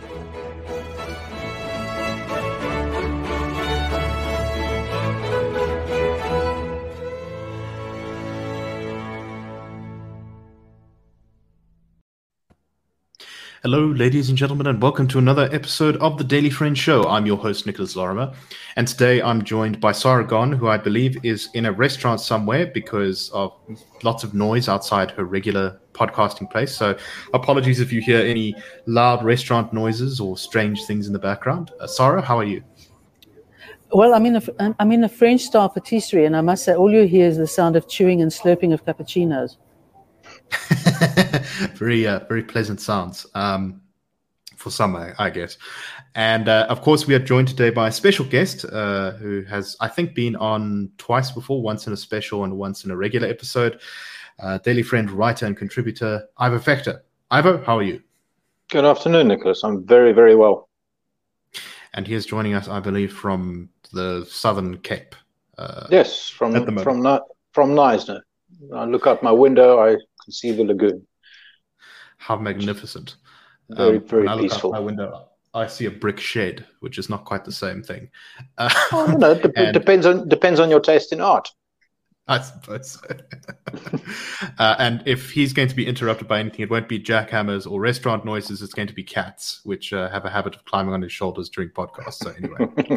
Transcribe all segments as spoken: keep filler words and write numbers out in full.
Hello, ladies and gentlemen, and welcome to another episode of the Daily Friend Show. I'm your host, Nicholas Lorimer, and today I'm joined by Sarah Gon, who I believe is in a restaurant somewhere because of lots of noise outside her regular podcasting place. So apologies if you hear any loud restaurant noises or strange things in the background. Uh, Sarah, how are you? Well, I'm in a I'm in a French-style patisserie, and I must say, all you hear is the sound of chewing and slurping of cappuccinos. very, uh, very pleasant sounds um, for some, I, I guess. And uh, of course, we are joined today by a special guest uh, who has, I think, been on twice before, once in a special and once in a regular episode. Uh, Daily Friend writer and contributor Ivo Vector. Ivo, how are you? Good afternoon, Nicholas. I'm very, very well. And he is joining us, I believe, from the Southern Cape. Uh, yes, from from from Knysna. I look out my window, I can see the lagoon. How magnificent. Very, um, very when I look peaceful. out my window, I see a brick shed, which is not quite the same thing. Uh, oh, no, it and, depends on depends on your taste in art. I suppose so. uh, and if he's going to be interrupted by anything, it won't be jackhammers or restaurant noises. It's going to be cats, which uh, have a habit of climbing on his shoulders during podcasts. So anyway.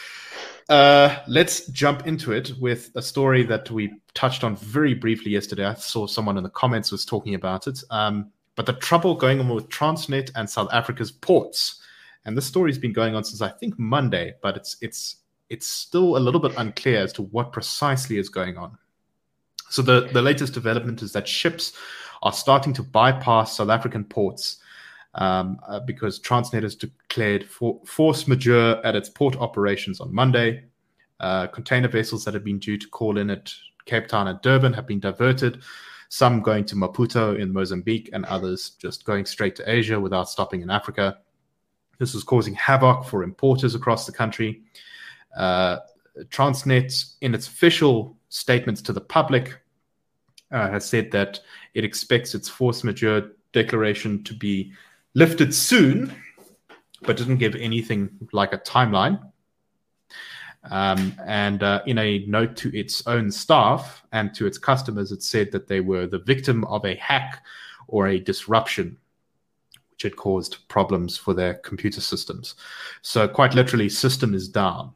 Uh, let's jump into it with a story that we touched on very briefly yesterday. I saw someone in the comments was talking about it. Um, but the trouble going on with Transnet and South Africa's ports. And this story's been going on since, I think, Monday, but it's it's it's still a little bit unclear as to what precisely is going on. So the, the latest development is that ships are starting to bypass South African ports Um, uh, because Transnet has declared for, force majeure at its port operations on Monday. Uh, container vessels that have been due to call in at Cape Town and Durban have been diverted, some going to Maputo in Mozambique and others just going straight to Asia without stopping in Africa. This is causing havoc for importers across the country. Uh, Transnet, in its official statements to the public, uh, has said that it expects its force majeure declaration to be lifted soon, but didn't give anything like a timeline. Um, and uh, in a note to its own staff and to its customers, it said that they were the victim of a hack or a disruption, which had caused problems for their computer systems. So quite literally, system is down.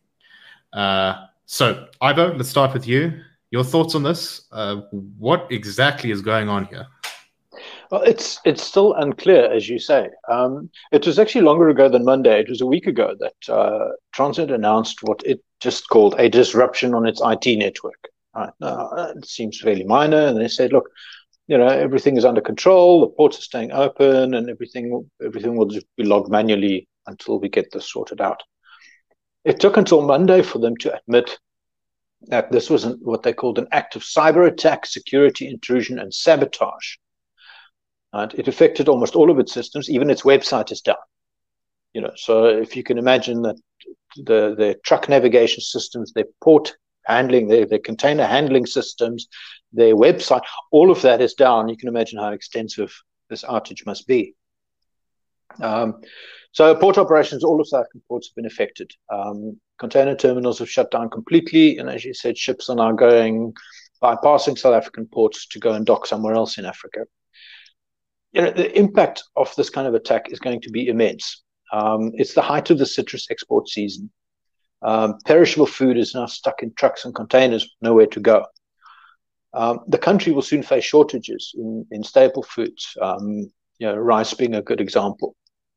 Uh, so, Ivo, let's start with you. Your thoughts on this? Uh, what exactly is going on here? Well, it's it's still unclear, as you say. Um, it was actually longer ago than Monday. It was a week ago that uh, Transnet announced what it just called a disruption on its I T network. Right. Now, it seems fairly minor, and they said, look, you know, everything is under control, the ports are staying open, and everything everything will just be logged manually until we get this sorted out. It took until Monday for them to admit that this was an, what they called an act of cyber attack, security intrusion, and sabotage. And it affected almost all of its systems. Even its website is down. You know, so if you can imagine that the the truck navigation systems, their port handling, their, their container handling systems, their website, all of that is down. You can imagine how extensive this outage must be. Um, so port operations, all of South African ports have been affected. Um, container terminals have shut down completely, and as you said, ships are now going bypassing South African ports to go and dock somewhere else in Africa. You know, the impact of this kind of attack is going to be immense. Um, it's the height of the citrus export season. Um, perishable food is now stuck in trucks and containers, nowhere to go. Um, the country will soon face shortages in, in staple foods, um, you know, rice being a good example.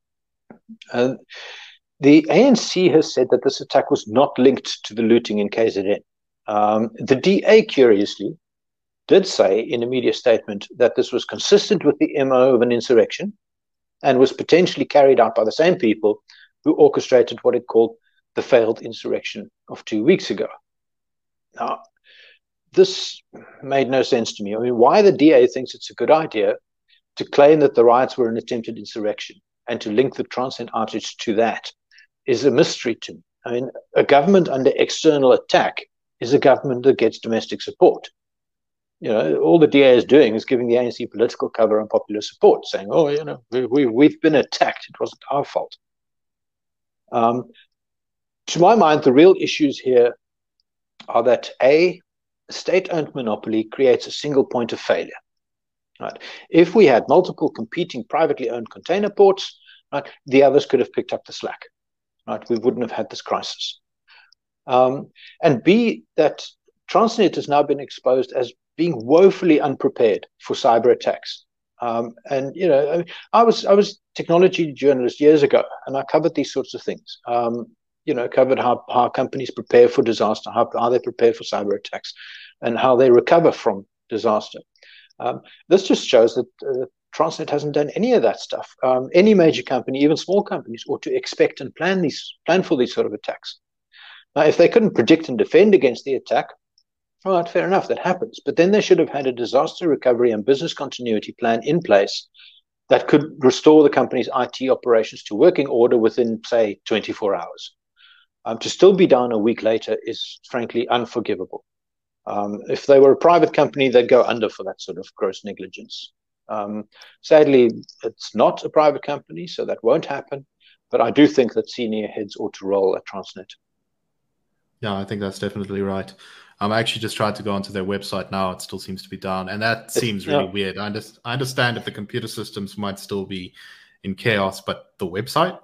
And the A N C has said that this attack was not linked to the looting in K Z N. Um, the D A, curiously, did say in a media statement that this was consistent with the M O of an insurrection and was potentially carried out by the same people who orchestrated what it called the failed insurrection of two weeks ago. Now, this made no sense to me. I mean, why the D A thinks it's a good idea to claim that the riots were an attempted insurrection and to link the Transnet outage to that is a mystery to me. I mean, a government under external attack is a government that gets domestic support. you know, all the D A is doing is giving the A N C political cover and popular support, saying, "Oh, you know, we, we we've been attacked. It wasn't our fault." Um, to my mind, the real issues here are that a state-owned monopoly creates a single point of failure. Right? If we had multiple competing privately owned container ports, right, the others could have picked up the slack. Right? We wouldn't have had this crisis. Um, and B, that Transnet has now been exposed as being woefully unprepared for cyber attacks. Um, and you know, I, mean, I was I was technology journalist years ago, and I covered these sorts of things. Um, you know, covered how how companies prepare for disaster, how how they prepare for cyber attacks, and how they recover from disaster. Um, this just shows that uh, Transnet hasn't done any of that stuff. Um, any major company, even small companies, ought to expect and plan these plan for these sort of attacks. Now, if they couldn't predict and defend against the attack, all right, fair enough, that happens. But then they should have had a disaster recovery and business continuity plan in place that could restore the company's I T operations to working order within, say, twenty-four hours. Um, to still be down a week later is, frankly, unforgivable. Um, if they were a private company, they'd go under for that sort of gross negligence. Um, sadly, it's not a private company, so that won't happen. But I do think that senior heads ought to roll at Transnet. Yeah, I think that's definitely right. Um, I actually just tried to go onto their website now. It still seems to be down. And that seems really yeah. weird. I, under- I understand if the computer systems might still be in chaos, but the website?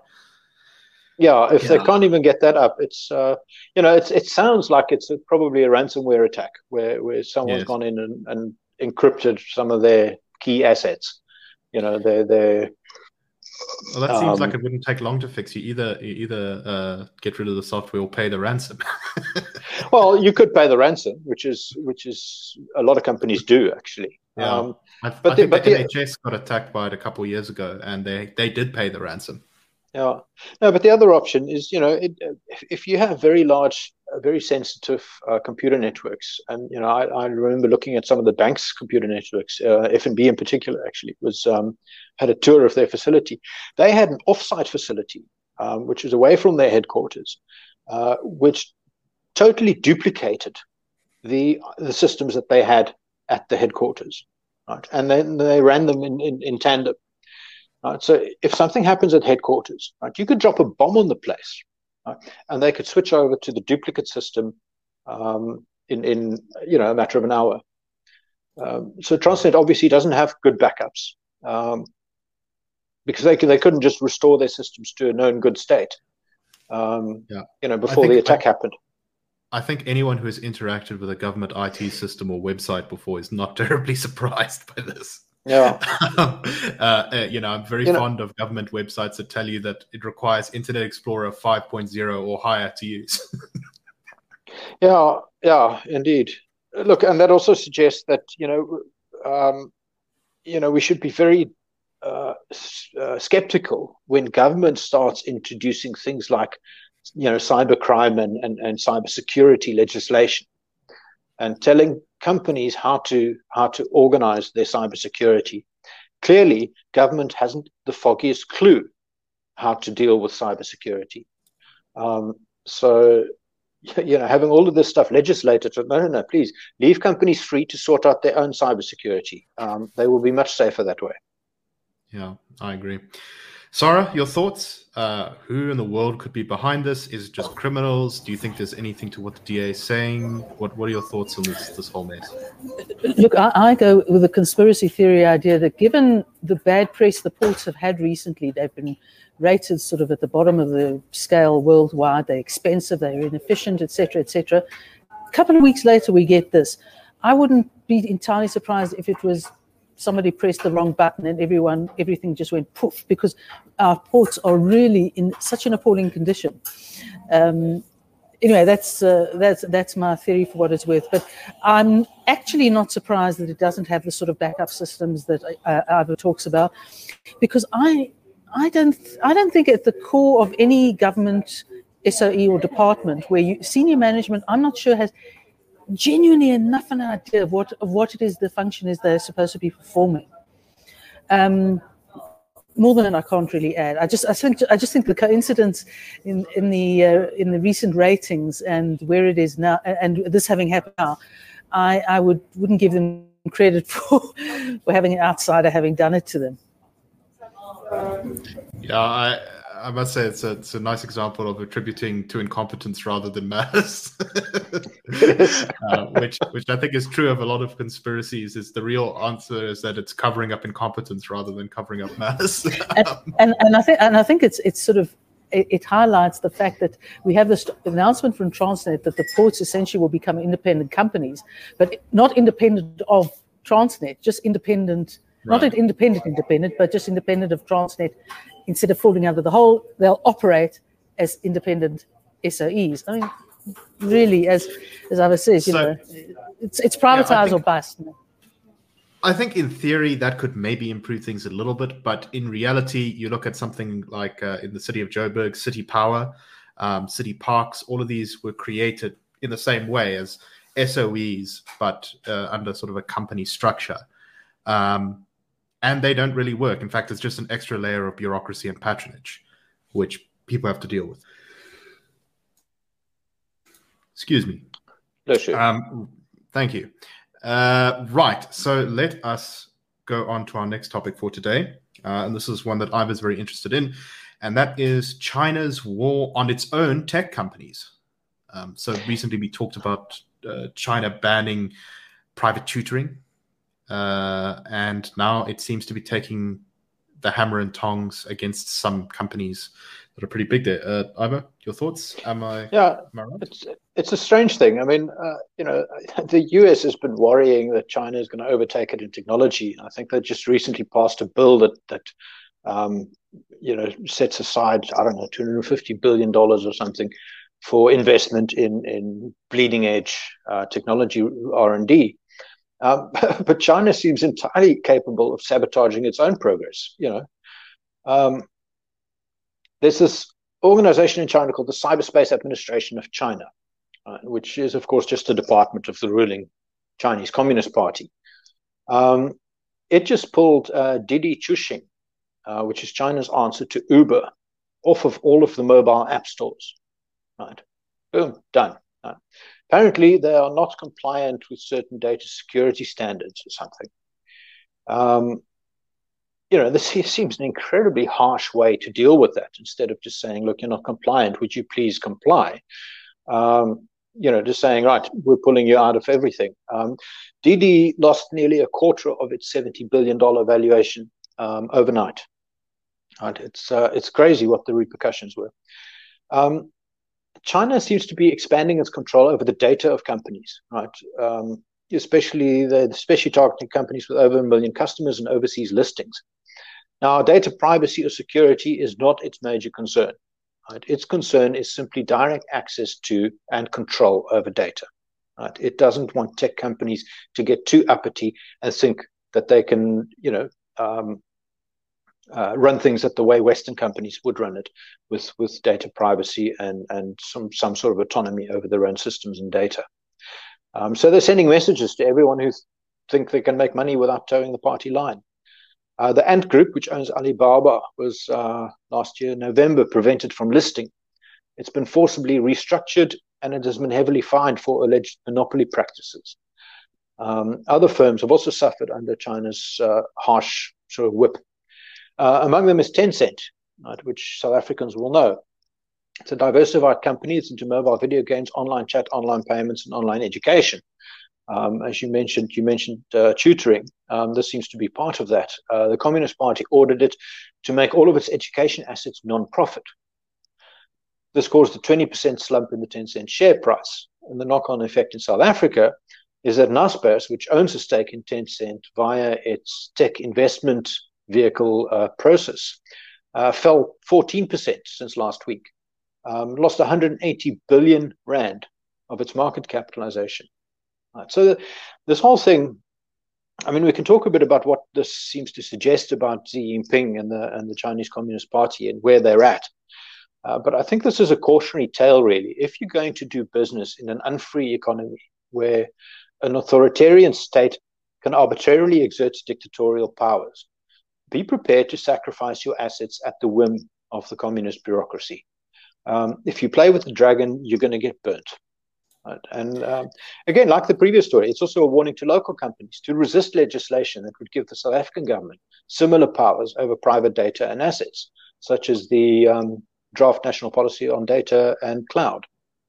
Yeah, if yeah. they can't even get that up, it's uh, you know, it's it sounds like it's a, probably a ransomware attack where where someone's yes. gone in and, and encrypted some of their key assets. You know, their their. Well, that seems um, like it wouldn't take long to fix. You either you either uh, get rid of the software or pay the ransom. Well, you could pay the ransom, which is which is a lot of companies do actually. Yeah, um, I, but I think the, the, the N H S got attacked by it a couple of years ago, and they they did pay the ransom. Yeah, no, but the other option is, you know, it, if, if you have very large, uh, very sensitive uh, computer networks, and you know, I, I remember looking at some of the bank's computer networks, uh, F N B in particular, actually was um, had a tour of their facility. They had an off-site facility, um, which was away from their headquarters, uh, which totally duplicated the the systems that they had at the headquarters, right? And then they ran them in in, in tandem. Right, so if something happens at headquarters, right, you could drop a bomb on the place, right, and they could switch over to the duplicate system um, in, in you know a matter of an hour. Um, so Transnet obviously doesn't have good backups um, because they they couldn't just restore their systems to a known good state, um, yeah. you know, before the attack I, happened. I think anyone who has interacted with a government I T system or website before is not terribly surprised by this. Yeah, uh, uh, you know, I'm very you fond know, of government websites that tell you that it requires Internet Explorer five point oh or higher to use. yeah, yeah, indeed. Look, and that also suggests that you know, um, you know, we should be very uh, uh, skeptical when government starts introducing things like, you know, cybercrime and and, and cybersecurity legislation, and telling companies how to how to organize their cybersecurity. Clearly, government hasn't the foggiest clue how to deal with cybersecurity. Um, so, you know, having all of this stuff legislated, no, no, no, please leave companies free to sort out their own cybersecurity. Um, they will be much safer that way. Yeah, I agree. Sarah, your thoughts? Uh, who in the world could be behind this? Is it just criminals? Do you think there's anything to what the D A is saying? What What are your thoughts on this this whole mess? Look, I, I go with the conspiracy theory idea that given the bad press the ports have had recently, they've been rated sort of at the bottom of the scale worldwide. They're expensive, they're inefficient, et cetera, et cetera. A couple of weeks later, we get this. I wouldn't be entirely surprised if it was somebody pressed the wrong button and everyone, everything just went poof, because our ports are really in such an appalling condition. Um, anyway, that's uh, that's that's my theory for what it's worth. But I'm actually not surprised that it doesn't have the sort of backup systems that uh, Ivor talks about, because I I don't I don't think at the core of any government S O E or department where you, senior management, I'm not sure has genuinely enough an idea of what of what it is the function is they're supposed to be performing. Um, more than I can't really add. I just I think I just think the coincidence in in the uh, in the recent ratings and where it is now, and this having happened now, I I would wouldn't give them credit for, for having an outsider having done it to them. Yeah, I I must say it's a it's a nice example of attributing to incompetence rather than malice, uh, which which I think is true of a lot of conspiracies. Is the real answer is that it's covering up incompetence rather than covering up malice. and, and and I think and I think it's it's sort of it, it highlights the fact that we have this announcement from Transnet that the ports essentially will become independent companies, but not independent of Transnet, just independent. Right. Not independent, independent, but just independent of Transnet. Instead of falling under the whole, they'll operate as independent S O Es. I mean, really, as as Ivor says, you so, know, it's it's privatized yeah, think, or bust. I think in theory that could maybe improve things a little bit, but in reality, you look at something like uh, in the city of Joburg, City Power, um, City Parks. All of these were created in the same way as S O Es, but uh, under sort of a company structure. Um, And they don't really work. In fact, it's just an extra layer of bureaucracy and patronage, which people have to deal with. Excuse me. No, sure. Um, thank you. Uh, right. So let us go on to our next topic for today. Uh, and this is one that I was very interested in. And that is China's war on its own tech companies. Um, so recently we talked about uh, China banning private tutoring. Uh, and now it seems to be taking the hammer and tongs against some companies that are pretty big there. Uh, Ivor, your thoughts? Am I? Yeah, am I right? it's it's a strange thing. I mean, uh, you know, the U S has been worrying that China is going to overtake it in technology. I think they just recently passed a bill that that um, you know sets aside I don't know two hundred fifty billion dollars or something for investment in in bleeding edge uh, technology R and D. Um, but China seems entirely capable of sabotaging its own progress. You know, um, there's this organization in China called the Cyberspace Administration of China, uh, which is, of course, just a department of the ruling Chinese Communist Party. Um, it just pulled uh, Didi Chuxing, uh, which is China's answer to Uber, off of all of the mobile app stores. Right, boom, done. Right. Apparently, they are not compliant with certain data security standards or something. Um, you know, this seems an incredibly harsh way to deal with that. Instead of just saying, look, you're not compliant, would you please comply? Um, you know, just saying, right, we're pulling you out of everything. Um, Didi lost nearly a quarter of its seventy billion dollars valuation um, overnight. Right? It's, uh, it's crazy what the repercussions were. Um, China seems to be expanding its control over the data of companies, right? Um, especially the especially targeting companies with over a million customers and overseas listings. Now, data privacy or security is not its major concern. Right? Its concern is simply direct access to and control over data. Right? It doesn't want tech companies to get too uppity and think that they can, you know, um, Uh, run things at the way Western companies would run it, with with data privacy and and some some sort of autonomy over their own systems and data. Um, so they're sending messages to everyone who th- think they can make money without towing the party line. Uh, the Ant Group, which owns Alibaba, was uh, last year November prevented from listing. It's been forcibly restructured, and it has been heavily fined for alleged monopoly practices. Um, other firms have also suffered under China's uh, harsh sort of whip. Uh, among them is Tencent, right, which South Africans will know. It's a diversified company. It's into mobile video games, online chat, online payments, and online education. Um, as you mentioned, you mentioned uh, tutoring. Um, this seems to be part of that. Uh, the Communist Party ordered it to make all of its education assets non-profit. This caused a twenty percent slump in the Tencent share price. And the knock-on effect in South Africa is that Naspers, which owns a stake in Tencent via its tech investment vehicle uh, process, uh, fell fourteen percent since last week, um, lost one hundred eighty billion rand of its market capitalization. Right. So the, this whole thing, I mean, we can talk a bit about what this seems to suggest about Xi Jinping and the and the Chinese Communist Party and where they're at. Uh, but I think this is a cautionary tale, really. If you're going to do business in an unfree economy where an authoritarian state can arbitrarily exert dictatorial powers, be prepared to sacrifice your assets at the whim of the communist bureaucracy. Um, if you play with the dragon, you're going to get burnt. Right? And um, again, like the previous story, it's also a warning to local companies to resist legislation that would give the South African government similar powers over private data and assets, such as the um, draft national policy on data and cloud.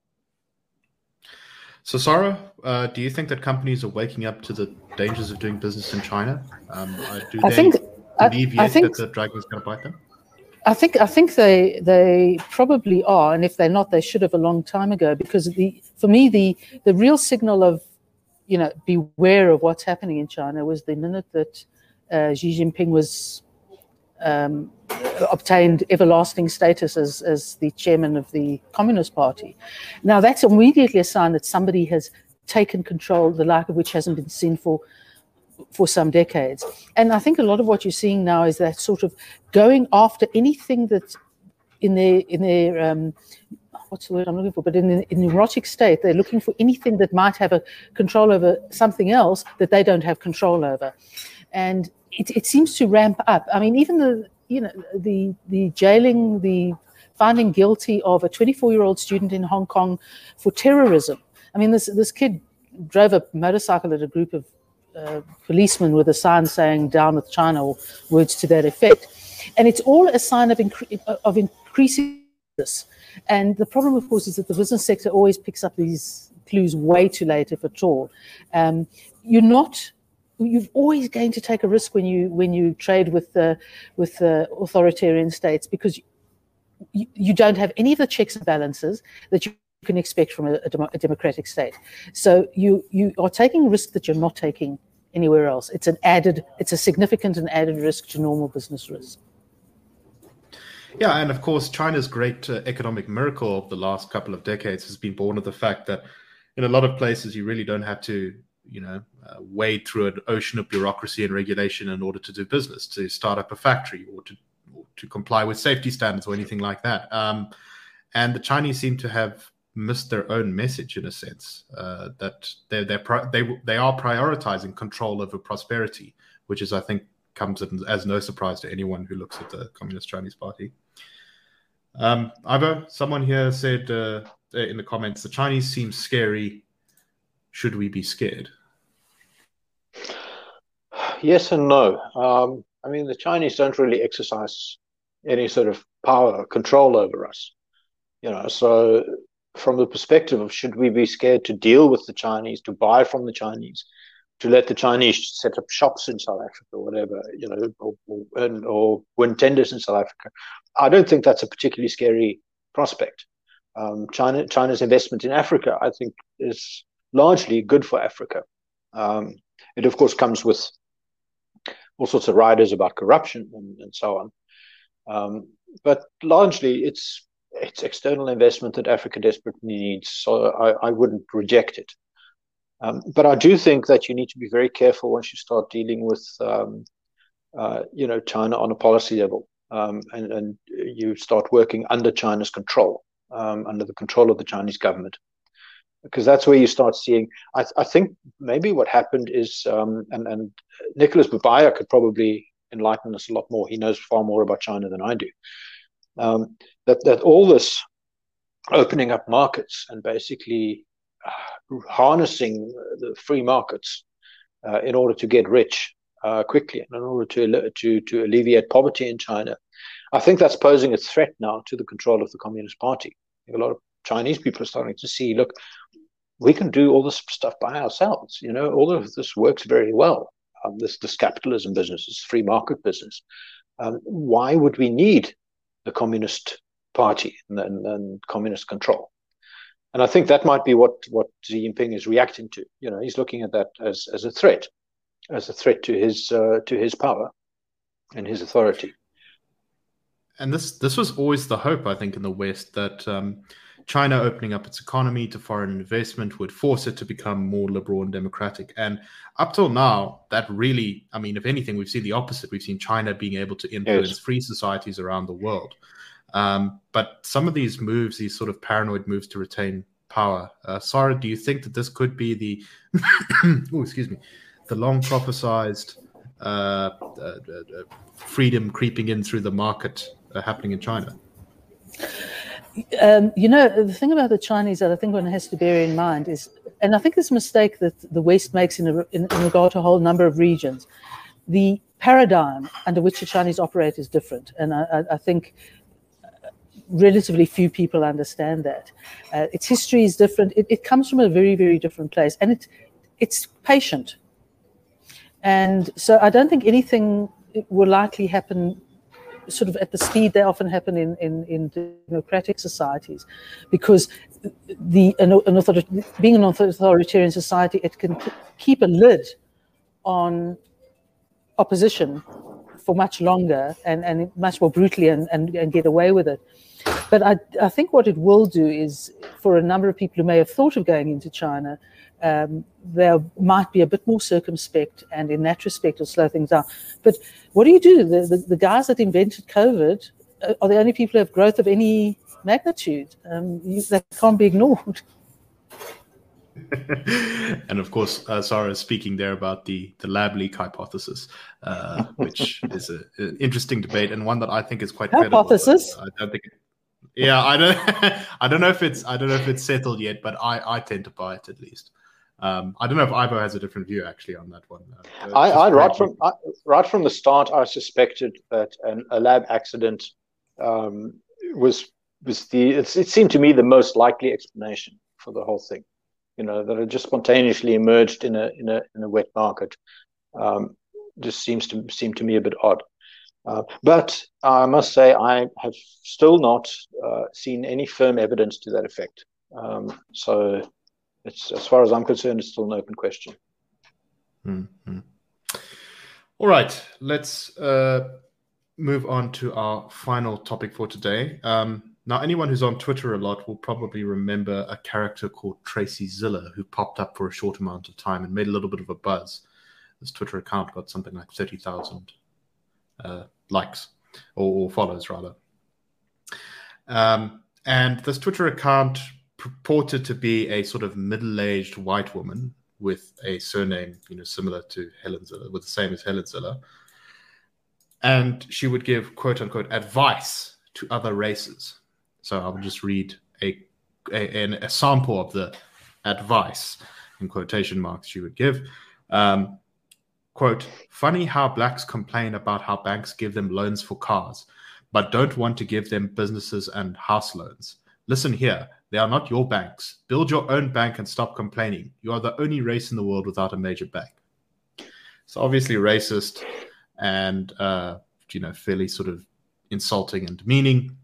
So, Sarah, uh, do you think that companies are waking up to the dangers of doing business in China? Um, uh, do I they think, believe I, I yet think, that the dragon is going to bite them? I think I think they they probably are, and if they're not, they should have a long time ago. Because the for me the the real signal of, you know, beware of what's happening in China was the minute that uh, Xi Jinping was um, obtained everlasting status as as the chairman of the Communist Party. Now that's immediately a sign that somebody has taken control, the like of which hasn't been seen for. for some decades. And I think a lot of what you're seeing now is that sort of going after anything that's in their, in their um, what's the word I'm looking for, but in an neurotic state, they're looking for anything that might have a control over something else that they don't have control over. And it, it seems to ramp up. I mean, even the, you know, the, the jailing, the finding guilty of a twenty-four-year-old student in Hong Kong for terrorism. I mean, this, this kid drove a motorcycle at a group of Uh, policeman with a sign saying "Down with China" or words to that effect, and it's all a sign of incre- of increasing this. And the problem, of course, is that the business sector always picks up these clues way too late, if at all. Um, you're not. You're always going to take a risk when you when you trade with the with the authoritarian states, because you, you don't have any of the checks and balances that you can expect from a, a, dem- a democratic state. So you you are taking a risk that you're not taking anywhere else. It's an added, it's a significant and added risk to normal business risk. Yeah, and of course, China's great uh, economic miracle of the last couple of decades has been born of the fact that in a lot of places you really don't have to, you know, uh, wade through an ocean of bureaucracy and regulation in order to do business, to start up a factory or to or to comply with safety standards or anything like that. Um, and the Chinese seem to have missed their own message in a sense, uh, that they're, they're pri- they they are prioritizing control over prosperity, which is, I think, comes as no surprise to anyone who looks at the Communist Chinese Party. Um, Ivo, someone here said uh, in the comments, the Chinese seem scary. Should we be scared? Yes and no. Um, I mean, the Chinese don't really exercise any sort of power or control over us. You know, so from the perspective of should we be scared to deal with the Chinese, to buy from the Chinese, to let the Chinese set up shops in South Africa or whatever, you know, or, or, or win tenders in South Africa, I don't think that's a particularly scary prospect. Um, China, China's investment in Africa, I think, is largely good for Africa. Um, it, of course, comes with all sorts of riders about corruption and, and so on. Um, but largely, it's it's external investment that Africa desperately needs. So I, I wouldn't reject it. Um, but I do think that you need to be very careful once you start dealing with, um, uh, you know, China on a policy level, um, and, and you start working under China's control, um, under the control of the Chinese government, because that's where you start seeing. I, I think maybe what happened is, um, and, and Nicholas Bubaya could probably enlighten us a lot more. He knows far more about China than I do. Um, that that all this opening up markets and basically uh, harnessing the free markets uh, in order to get rich uh, quickly and in order to to to alleviate poverty in China, I think that's posing a threat now to the control of the Communist Party. A lot of Chinese people are starting to see, look, we can do all this stuff by ourselves. You know, all of this works very well. Um, this this capitalism business, this free market business. Um, why would we need the Communist Party and, and, and communist control? And I think that might be what, what Xi Jinping is reacting to. You know, he's looking at that as, as a threat, as a threat to his uh, to his power and his authority. And this this was always the hope, I think, in the West, that um, China opening up its economy to foreign investment would force it to become more liberal and democratic. And up till now, that really, I mean, if anything, we've seen the opposite. We've seen China being able to influence yes. free societies around the world. Um, but some of these moves, these sort of paranoid moves to retain power, uh, Sarah, do you think that this could be the, oh, excuse me, the long prophesized uh, uh, uh, freedom creeping in through the market uh, happening in China? Um, you know, the thing about the Chinese that I think one has to bear in mind is, and I think it's a mistake that the West makes in, a, in, in regard to a whole number of regions, the paradigm under which the Chinese operate is different. And I, I think relatively few people understand that. Uh, its history is different. It, it comes from a very, very different place. And it, it's patient. And so I don't think anything will likely happen sort of at the speed they often happen in, in, in democratic societies, because the an, an author, being an authoritarian society, it can keep a lid on opposition for much longer and, and much more brutally and, and, and get away with it. But I, I think what it will do is, for a number of people who may have thought of going into China, um, they might be a bit more circumspect, and in that respect will slow things down. But what do you do? The, the, the guys that invented COVID are the only people who have growth of any magnitude. Um, you, that can't be ignored. And of course, uh, Sarah is speaking there about the, the lab leak hypothesis, uh, which is a, an interesting debate, and one that I think is quite hypothesis. credible. I don't think. It, yeah, I don't. I don't know if it's. I don't know if it's settled yet, but I, I tend to buy it at least. Um, I don't know if Ivo has a different view actually on that one. Uh, I, I right from I, right from the start, I suspected that an, a lab accident um, was was the. It's, it seemed to me the most likely explanation for the whole thing. You know, that it just spontaneously emerged in a in a in a wet market. Um, just seems to seem to me a bit odd. Uh, but I must say, I have still not uh, seen any firm evidence to that effect. Um, so. It's, as far as I'm concerned, it's still an open question. Mm-hmm. All right, let's uh, move on to our final topic for today. Um, now, anyone who's on Twitter a lot will probably remember a character called Tracy Ziller, who popped up for a short amount of time and made a little bit of a buzz. This Twitter account got something like thirty thousand uh, likes, or, or follows, rather. Um, and this Twitter account purported to be a sort of middle-aged white woman with a surname, you know, similar to Helen Ziller, with the same as Helen Ziller. And she would give, quote unquote, advice to other races. So I will just read a, a, a sample of the advice, in quotation marks, she would give. Um, quote, funny how blacks complain about how banks give them loans for cars, but don't want to give them businesses and house loans. Listen here. They are not your banks. Build your own bank and stop complaining. You are the only race in the world without a major bank. So obviously racist and, uh, you know, fairly sort of insulting and demeaning.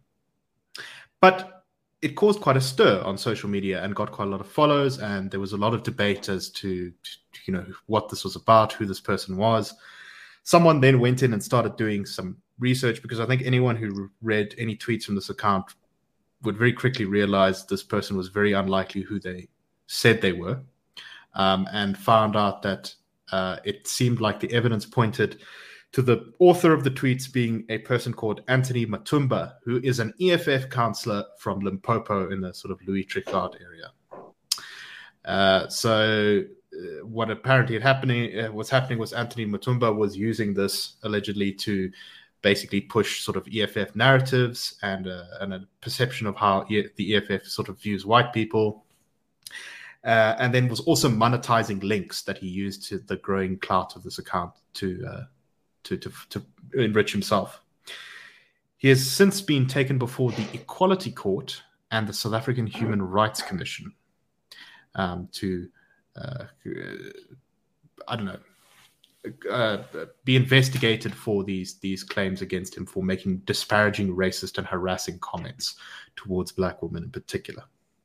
But it caused quite a stir on social media and got quite a lot of follows. And there was a lot of debate as to, you know, what this was about, who this person was. Someone then went in and started doing some research, because I think anyone who read any tweets from this account would very quickly realize this person was very unlikely who they said they were, um, and found out that uh, it seemed like the evidence pointed to the author of the tweets being a person called Anthony Matumba, who is an E F F councillor from Limpopo in the sort of Louis Trichardt area. Uh, so uh, what apparently had happening, uh, was happening was Anthony Matumba was using this allegedly to basically push sort of E F F narratives and, uh, and a perception of how e- the E F F sort of views white people. Uh, and then was also monetizing links that he used to the growing clout of this account to, uh, to, to, to enrich himself. He has since been taken before the Equality Court and the South African Human Rights Commission um, to, uh, I don't know, Uh, be investigated for these these claims against him for making disparaging, racist, and harassing comments towards black women in particular.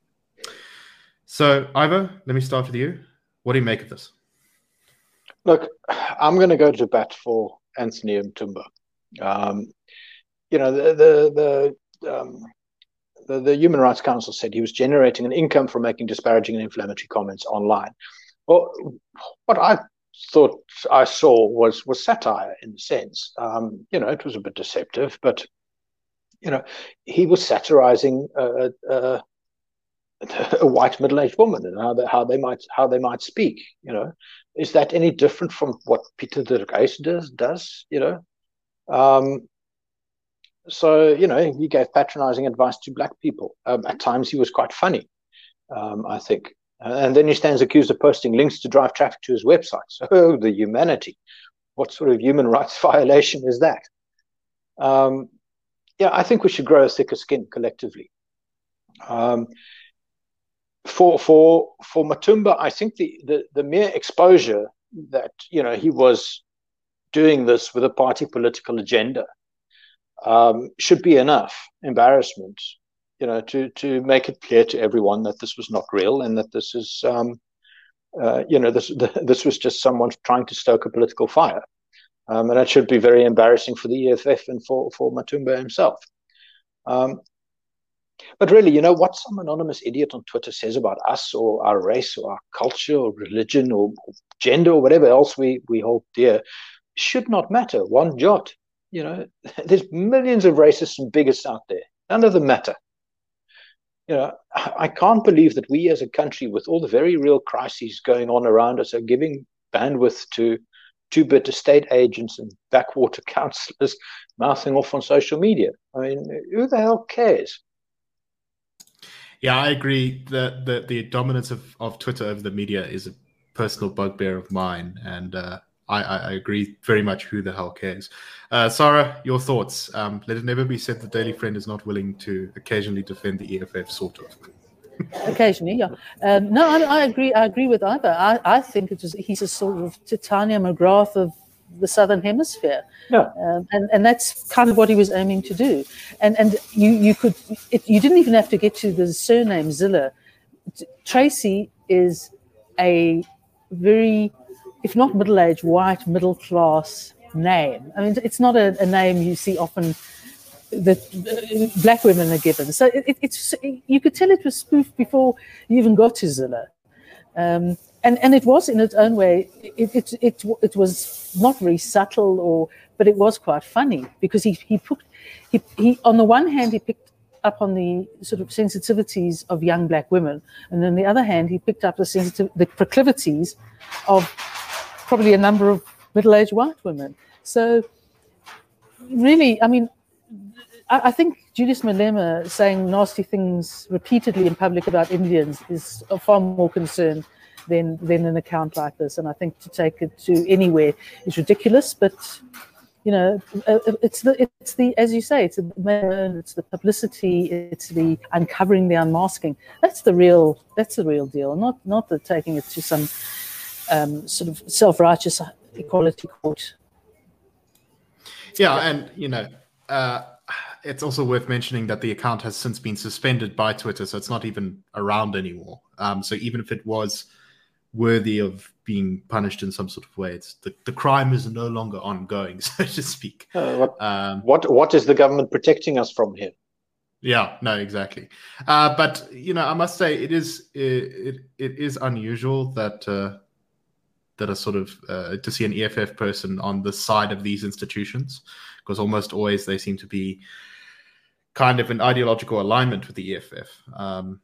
So, Ivo, let me start with you. What do you make of this? Look, I'm going to go to bat for Anthony Matumba. Um, you know, the the the, um, the the Human Rights Council said he was generating an income from making disparaging and inflammatory comments online. Well, what I thought I saw was was satire in a sense. Um, you know, it was a bit deceptive, but you know, he was satirizing a, a, a white middle-aged woman and how they how they might how they might speak. You know, is that any different from what Peter de Reis does? Does you know? Um, so, you know, he gave patronizing advice to black people. Um, at times he was quite funny, um, I think. Uh, and then he stands accused of posting links to drive traffic to his website. So the humanity. What sort of human rights violation is that? Um, yeah, I think we should grow a thicker skin collectively. Um, for for for Matumba, I think the, the, the mere exposure that, you know, he was doing this with a party political agenda um, should be enough embarrassment, you know, to to make it clear to everyone that this was not real and that this is, um, uh, you know, this the, this was just someone trying to stoke a political fire. Um, and that should be very embarrassing for the E F F and for, for Matumba himself. Um, but really, you know, what some anonymous idiot on Twitter says about us or our race or our culture or religion or, or gender or whatever else we, we hold dear should not matter one jot. You know, there's millions of racists and bigots out there. None of them matter. You know, I can't believe that we as a country, with all the very real crises going on around us, are giving bandwidth to two-bit estate agents and backwater councillors mouthing off on social media. I mean, who the hell cares? Yeah, I agree that the, the dominance of, of Twitter over the media is a personal bugbear of mine, and uh, I, I agree very much. Who the hell cares? Uh, Sarah, your thoughts? Um, let it never be said the Daily Friend is not willing to occasionally defend the E F F, sort of. Occasionally, yeah. Um, no, I, I agree. I agree with Ivor. I, I think it was he's a sort of Titania McGrath of the Southern Hemisphere, yeah. um, and and that's kind of what he was aiming to do. And and you you could it, you didn't even have to get to the surname Zille. Tracy is a very, if not middle-aged, white middle-class name. I mean, it's not a, a name you see often that uh, black women are given. So it, it's you could tell it was spoofed before you even got to Zille. Um, and, and it was in its own way, it, it, it, it was not very subtle, or but it was quite funny because he, he, put, he, he on the one hand, he picked up on the sort of sensitivities of young black women. And on the other hand, he picked up the sensitive, the proclivities of probably a number of middle-aged white women. So really, I mean, I think Julius Malema saying nasty things repeatedly in public about Indians is of far more concern than than an account like this. And I think to take it to anywhere is ridiculous. But you know, it's the it's the as you say, it's the it's the publicity, it's the uncovering, the unmasking. That's the real that's the real deal. Not not the taking it to some um, sort of self-righteous equality court. Yeah, and you know. Uh, It's also worth mentioning that the account has since been suspended by Twitter, so it's not even around anymore. Um, so even if it was worthy of being punished in some sort of way, it's the, the crime is no longer ongoing, so to speak. Uh, what, um, what what is the government protecting us from here? Yeah, no, exactly. Uh, but you know, I must say it is it it, it is unusual that uh, that a sort of uh, to see an E F F person on the side of these institutions, because almost always they seem to be kind of an ideological alignment with the E F F. Um,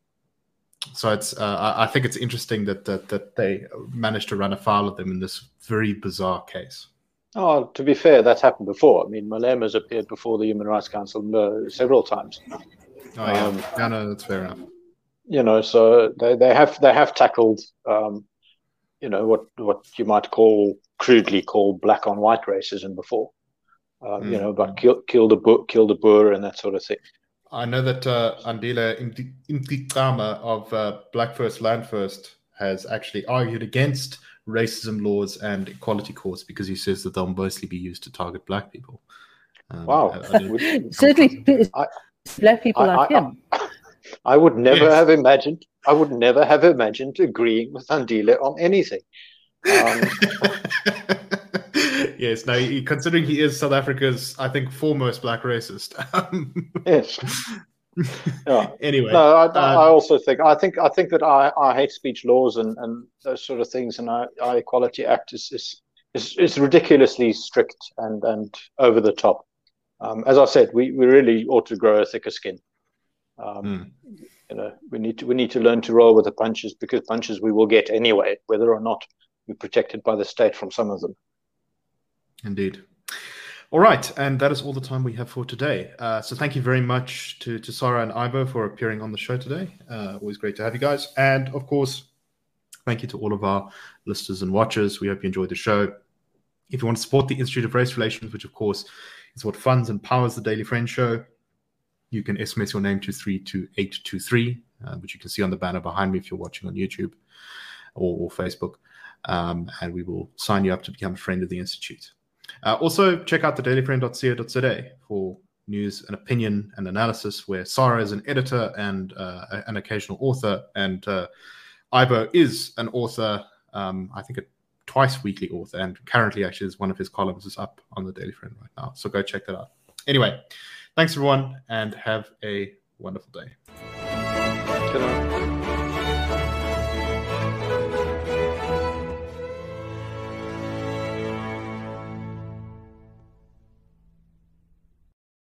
so it's uh, I, I think it's interesting that, that that they managed to run afoul of them in this very bizarre case. Oh, to be fair, that's happened before. I mean, Malema's appeared before the Human Rights Council uh, several times. Oh yeah, um, yeah, no, that's fair enough. You know, so they, they have they have tackled um, you know what what you might call crudely call black on white racism before. Um, mm. You know, about kill, kill the book, kill the Boer, and that sort of thing. I know that uh, Andile Mtikama of uh, Black First Land First has actually argued against racism laws and equality courts because he says that they'll mostly be used to target black people. Um, wow, I, I certainly I, black people I, like I, him. I, I would never yes. have imagined. I would never have imagined agreeing with Andile on anything. Um, yes, now considering he is South Africa's, I think, foremost black racist. yes. Yeah. Anyway, no, I, uh, I also think I think I think that our, our hate speech laws and, and those sort of things and our, our Equality Act is, is is is ridiculously strict and and over the top. Um, as I said, we, we really ought to grow a thicker skin. Um, mm. You know, we need to we need to learn to roll with the punches, because punches we will get anyway, whether or not we're protected by the state from some of them. Indeed. All right, and that is all the time we have for today. Uh, so thank you very much to, to Sarah and Ivo for appearing on the show today. Uh, always great to have you guys. And of course, thank you to all of our listeners and watchers. We hope you enjoyed the show. If you want to support the Institute of Race Relations, which of course is what funds and powers the Daily Friend show, you can S M S your name to three two eight two three, uh, which you can see on the banner behind me if you're watching on YouTube or, or Facebook. Um, and we will sign you up to become a friend of the Institute. Uh, also, check out the daily friend dot co dot za for news and opinion and analysis, where Sarah is an editor and uh, an occasional author, and uh, Ivo is an author, um, I think a twice weekly author, and currently actually is one of his columns is up on the Daily Friend right now. So go check that out. Anyway, thanks everyone, and have a wonderful day. Good night.